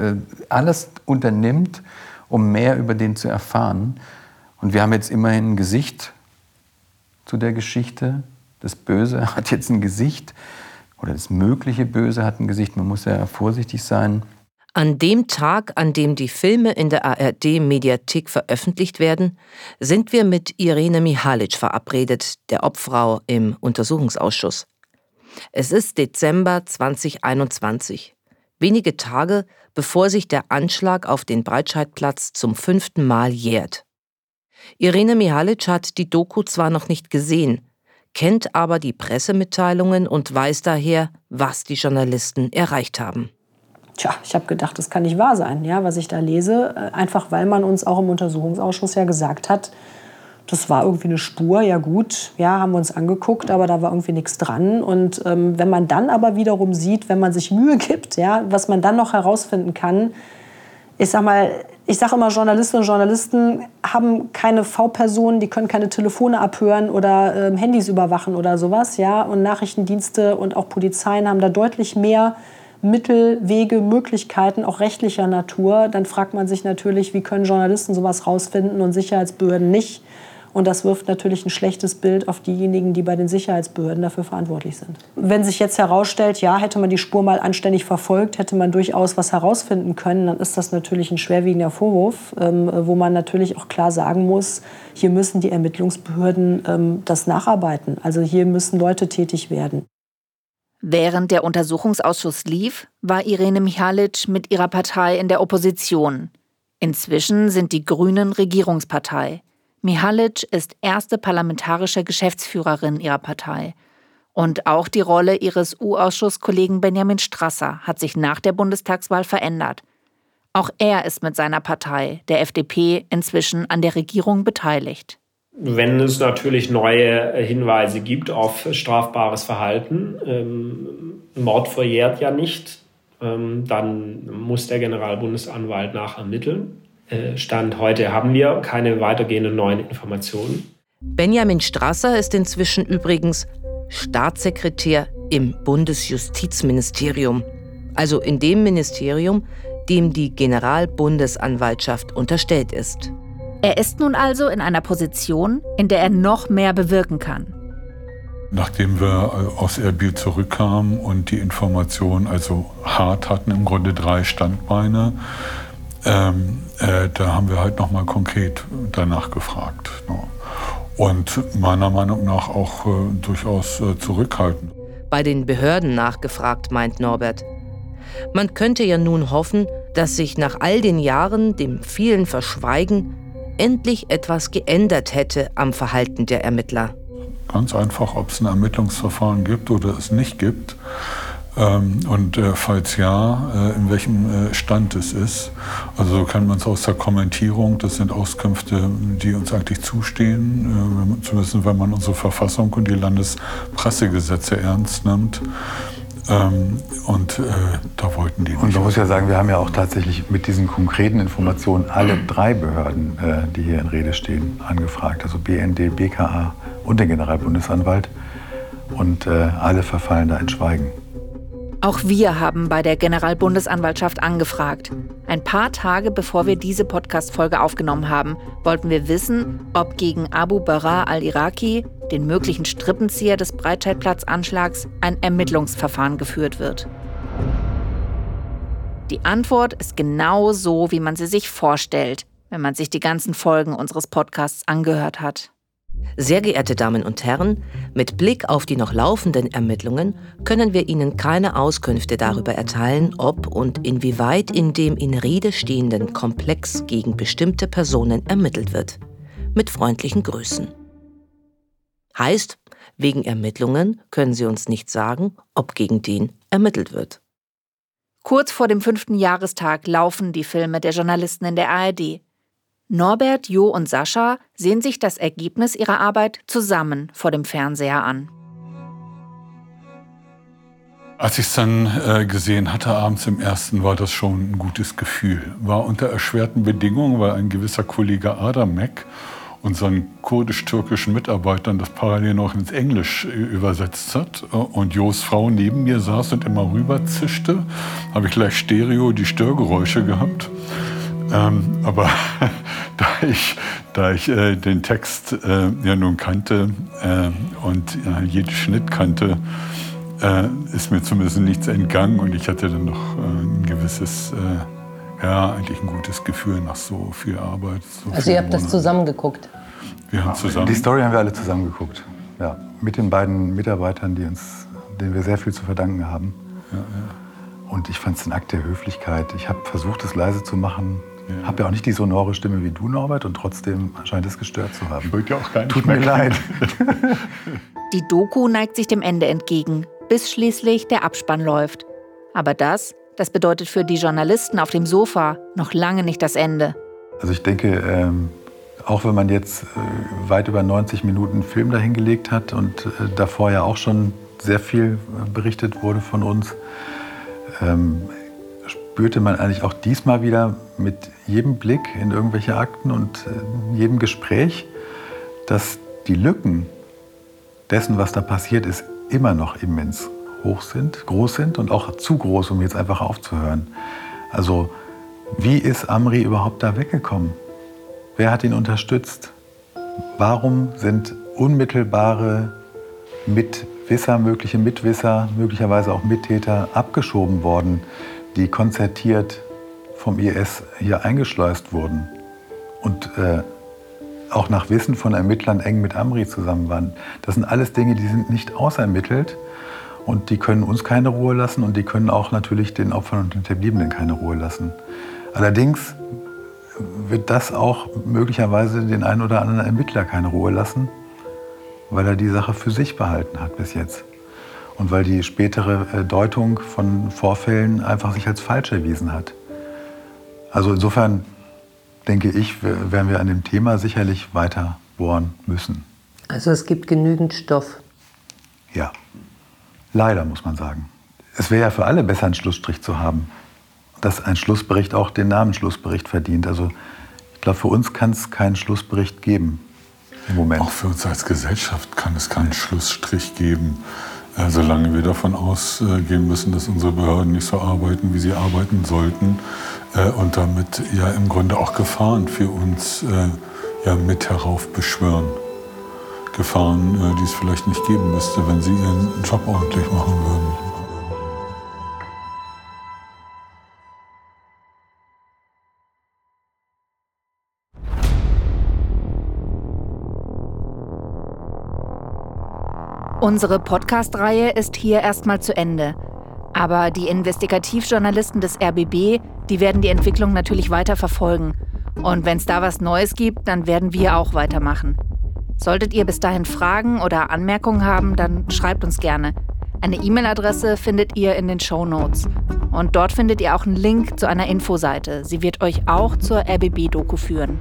alles unternimmt, um mehr über den zu erfahren. Und wir haben jetzt immerhin ein Gesicht zu der Geschichte. Das Böse hat jetzt ein Gesicht. Oder das mögliche Böse hat ein Gesicht, man muss ja vorsichtig sein. An dem Tag, an dem die Filme in der A R D-Mediathek veröffentlicht werden, sind wir mit Irene Mihalic verabredet, der Obfrau im Untersuchungsausschuss. Es ist Dezember zweitausendeinundzwanzig, wenige Tage bevor sich der Anschlag auf den Breitscheidplatz zum fünften Mal jährt. Irene Mihalic hat die Doku zwar noch nicht gesehen, kennt aber die Pressemitteilungen und weiß daher, was die Journalisten erreicht haben. Tja, ich habe gedacht, das kann nicht wahr sein, ja, was ich da lese. Einfach weil man uns auch im Untersuchungsausschuss ja gesagt hat, das war irgendwie eine Spur, ja gut, ja, haben wir uns angeguckt, aber da war irgendwie nichts dran. Und ähm, wenn man dann aber wiederum sieht, wenn man sich Mühe gibt, ja, was man dann noch herausfinden kann, ich sag mal, ich sage immer, Journalistinnen und Journalisten haben keine V-Personen, die können keine Telefone abhören oder ähm, Handys überwachen oder sowas. Ja? Und Nachrichtendienste und auch Polizeien haben da deutlich mehr Mittel, Wege, Möglichkeiten, auch rechtlicher Natur. Dann fragt man sich natürlich, wie können Journalisten sowas rausfinden und Sicherheitsbehörden nicht. Und das wirft natürlich ein schlechtes Bild auf diejenigen, die bei den Sicherheitsbehörden dafür verantwortlich sind. Wenn sich jetzt herausstellt, ja, hätte man die Spur mal anständig verfolgt, hätte man durchaus was herausfinden können, dann ist das natürlich ein schwerwiegender Vorwurf, ähm, wo man natürlich auch klar sagen muss, hier müssen die Ermittlungsbehörden ähm, das nacharbeiten. Also hier müssen Leute tätig werden. Während der Untersuchungsausschuss lief, war Irene Mihalic mit ihrer Partei in der Opposition. Inzwischen sind die Grünen Regierungspartei. Mihalic ist erste parlamentarische Geschäftsführerin ihrer Partei. Und auch die Rolle ihres U-Ausschusskollegen Benjamin Strasser hat sich nach der Bundestagswahl verändert. Auch er ist mit seiner Partei, der F D P, inzwischen an der Regierung beteiligt. Wenn es natürlich neue Hinweise gibt auf strafbares Verhalten, ähm, Mord verjährt ja nicht, ähm, dann muss der Generalbundesanwalt nachermitteln. Stand heute haben wir keine weitergehenden neuen Informationen. Benjamin Strasser ist inzwischen übrigens Staatssekretär im Bundesjustizministerium, also in dem Ministerium, dem die Generalbundesanwaltschaft unterstellt ist. Er ist nun also in einer Position, in der er noch mehr bewirken kann. Nachdem wir aus Erbil zurückkamen und die Informationen also hart hatten, im Grunde drei Standbeine, Ähm, äh, da haben wir halt nochmal konkret danach gefragt. Ne? Und meiner Meinung nach auch äh, durchaus äh, zurückhaltend. Bei den Behörden nachgefragt, meint Norbert. Man könnte ja nun hoffen, dass sich nach all den Jahren, dem vielen Verschweigen, endlich etwas geändert hätte am Verhalten der Ermittler. Ganz einfach, ob es ein Ermittlungsverfahren gibt oder es nicht gibt. Ähm, und äh, falls ja, äh, in welchem äh, Stand es ist. Also so kennt man es aus der Kommentierung. Das sind Auskünfte, die uns eigentlich zustehen, äh, zumindest wenn man unsere Verfassung und die Landespressegesetze ernst nimmt. Ähm, und äh, da wollten die nicht. Und man muss ja sagen, wir haben ja auch tatsächlich mit diesen konkreten Informationen alle drei Behörden, äh, die hier in Rede stehen, angefragt. Also B N D, B K A und den Generalbundesanwalt. Und äh, alle verfallen da in Schweigen. Auch wir haben bei der Generalbundesanwaltschaft angefragt. Ein paar Tage bevor wir diese Podcast-Folge aufgenommen haben, wollten wir wissen, ob gegen Abu Baraa al-Iraqi, den möglichen Strippenzieher des Breitscheidplatz-Anschlags, ein Ermittlungsverfahren geführt wird. Die Antwort ist genau so, wie man sie sich vorstellt, wenn man sich die ganzen Folgen unseres Podcasts angehört hat. Sehr geehrte Damen und Herren, mit Blick auf die noch laufenden Ermittlungen können wir Ihnen keine Auskünfte darüber erteilen, ob und inwieweit in dem in Rede stehenden Komplex gegen bestimmte Personen ermittelt wird. Mit freundlichen Grüßen. Heißt, wegen Ermittlungen können Sie uns nicht sagen, ob gegen den ermittelt wird. Kurz vor dem fünften Jahrestag laufen die Filme der Journalisten in der A R D. Norbert, Jo und Sascha sehen sich das Ergebnis ihrer Arbeit zusammen vor dem Fernseher an. Als ich es dann äh, gesehen hatte, abends im ersten, war das schon ein gutes Gefühl. War unter erschwerten Bedingungen, weil ein gewisser Kollege Adamek unseren kurdisch-türkischen Mitarbeitern das parallel noch ins Englisch äh, übersetzt hat und Jos Frau neben mir saß und immer rüber zischte, habe ich gleich Stereo die Störgeräusche gehabt. Ähm, aber da ich, da ich äh, den Text äh, ja nun kannte äh, und äh, jeden Schnitt kannte, äh, ist mir zumindest nichts entgangen und ich hatte dann noch äh, ein gewisses, äh, ja, eigentlich ein gutes Gefühl nach so viel Arbeit. So also ihr habt das zusammen geguckt? Wir haben zusammen. Die Story haben wir alle zusammen geguckt. Ja, mit den beiden Mitarbeitern, die uns, denen wir sehr viel zu verdanken haben. Ja, ja. Und ich fand es ein Akt der Höflichkeit. Ich habe versucht, es leise zu machen. Ich habe ja auch nicht die sonore Stimme wie du, Norbert, und trotzdem scheint es gestört zu haben. Ich wollte ja auch gar nicht Tut mir leid. Die Doku neigt sich dem Ende entgegen, bis schließlich der Abspann läuft. Aber das, das bedeutet für die Journalisten auf dem Sofa noch lange nicht das Ende. Also ich denke, ähm, auch wenn man jetzt äh, weit über neunzig Minuten Film dahingelegt hat und äh, davor ja auch schon sehr viel äh, berichtet wurde von uns, ähm, spürte man eigentlich auch diesmal wieder mit jedem Blick in irgendwelche Akten und in jedem Gespräch, dass die Lücken dessen, was da passiert ist, immer noch immens hoch sind, groß sind und auch zu groß, um jetzt einfach aufzuhören. Also wie ist Amri überhaupt da weggekommen? Wer hat ihn unterstützt? Warum sind unmittelbare Mitwisser, mögliche Mitwisser, möglicherweise auch Mittäter abgeschoben worden, die konzertiert vom I S hier eingeschleust wurden und äh, auch nach Wissen von Ermittlern eng mit Amri zusammen waren. Das sind alles Dinge, die sind nicht ausermittelt und die können uns keine Ruhe lassen und die können auch natürlich den Opfern und Hinterbliebenen keine Ruhe lassen. Allerdings wird das auch möglicherweise den einen oder anderen Ermittler keine Ruhe lassen, weil er die Sache für sich behalten hat bis jetzt. Und weil die spätere Deutung von Vorfällen einfach sich als falsch erwiesen hat. Also insofern denke ich, werden wir an dem Thema sicherlich weiter bohren müssen. Also es gibt genügend Stoff. Ja, leider muss man sagen. Es wäre ja für alle besser, einen Schlussstrich zu haben. Dass ein Schlussbericht auch den Namen Schlussbericht verdient. Also ich glaube, für uns kann es keinen Schlussbericht geben im Moment. Auch für uns als Gesellschaft kann es keinen Schlussstrich geben. Solange wir davon ausgehen müssen, dass unsere Behörden nicht so arbeiten, wie sie arbeiten sollten und damit ja im Grunde auch Gefahren für uns ja mit heraufbeschwören. Gefahren, die es vielleicht nicht geben müsste, wenn sie ihren Job ordentlich machen würden. Unsere Podcast-Reihe ist hier erstmal zu Ende. Aber die Investigativjournalisten des R B B, die werden die Entwicklung natürlich weiter verfolgen. Und wenn es da was Neues gibt, dann werden wir auch weitermachen. Solltet ihr bis dahin Fragen oder Anmerkungen haben, dann schreibt uns gerne. Eine E-Mail-Adresse findet ihr in den Shownotes. Und dort findet ihr auch einen Link zu einer Infoseite. Sie wird euch auch zur R B B-Doku führen.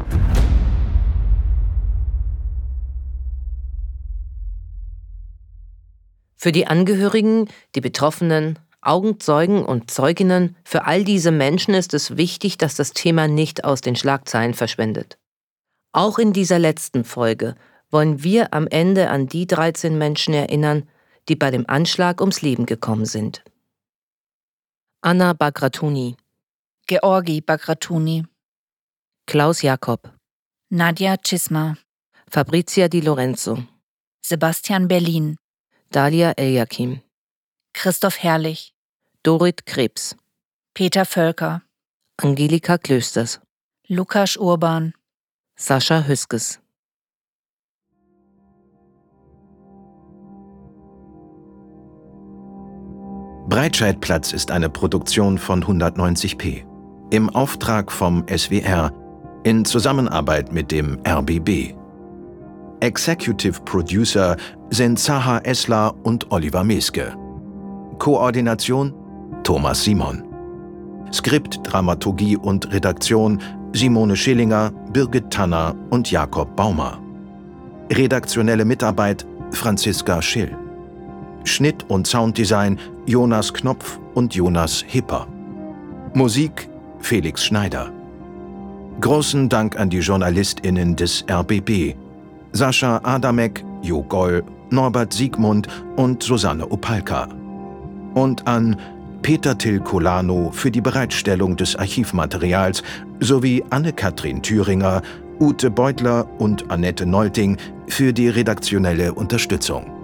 Für die Angehörigen, die Betroffenen, Augenzeugen und Zeuginnen, für all diese Menschen ist es wichtig, dass das Thema nicht aus den Schlagzeilen verschwindet. Auch in dieser letzten Folge wollen wir am Ende an die dreizehn Menschen erinnern, die bei dem Anschlag ums Leben gekommen sind. Anna Bagratuni, Georgi Bagratuni, Klaus Jakob, Nadja Cisma, Fabrizia Di Lorenzo, Sebastian Berlin, Dalia Eljakim, Christoph Herrlich, Dorit Krebs, Peter Völker, Angelika Klösters, Lukas Urban, Sascha Hüskes. Breitscheidplatz ist eine Produktion von hundertneunzig p. Im Auftrag vom S W R in Zusammenarbeit mit dem R B B. Executive Producer sind Zaha Esler und Oliver Meske. Koordination Thomas Simon. Skript, Dramaturgie und Redaktion Simone Schillinger, Birgit Tanner und Jakob Baumer. Redaktionelle Mitarbeit Franziska Schill. Schnitt und Sounddesign Jonas Knopf und Jonas Hipper. Musik Felix Schneider. Großen Dank an die JournalistInnen des R B B. Sascha Adamek, Jo Goll, Norbert Siegmund und Susanne Opalka. Und an Peter Till Colano für die Bereitstellung des Archivmaterials sowie Anne-Kathrin Thüringer, Ute Beutler und Annette Nolting für die redaktionelle Unterstützung.